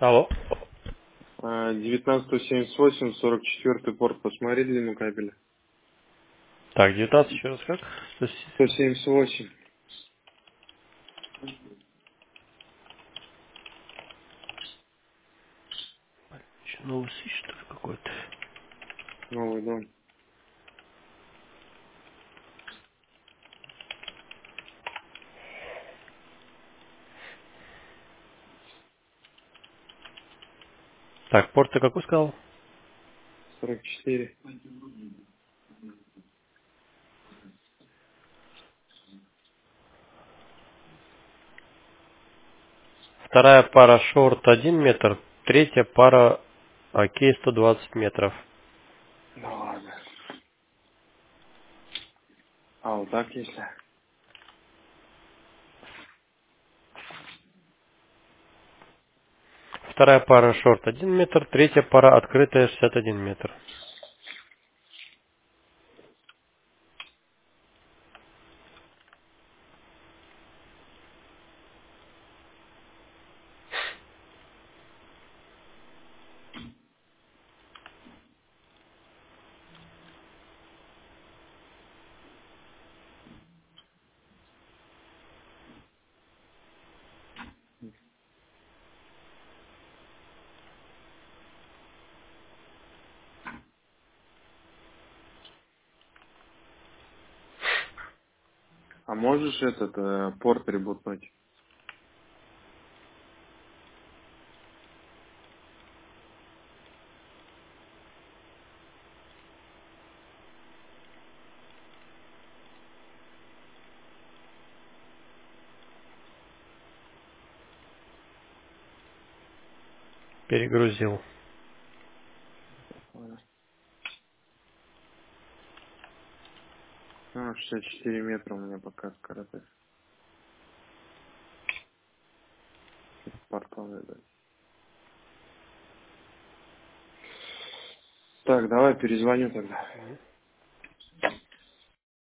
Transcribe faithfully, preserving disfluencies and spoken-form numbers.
Алло. девятнадцать сто семьдесят восемь, сорок четвёртый порт, посмотри длину кабеля. Так, девятнадцать еще раз как? То есть, сто семьдесят восемь. еще новый свич, что ли, какой-то. Новый дом. Так, порт ты какой сказал? сорок четыре. Вторая пара шорт один метр, третья пара окей сто двадцать метров. Ну ладно. А вот так если? Вторая пара шорт один метр, третья пара открытая шестьдесят один метр. А можешь этот э, порт ребутнуть? Перегрузил. Ладно. Ну, шестьдесят четыре метра у меня пока скорость. Портал это. Так, давай перезвоню тогда.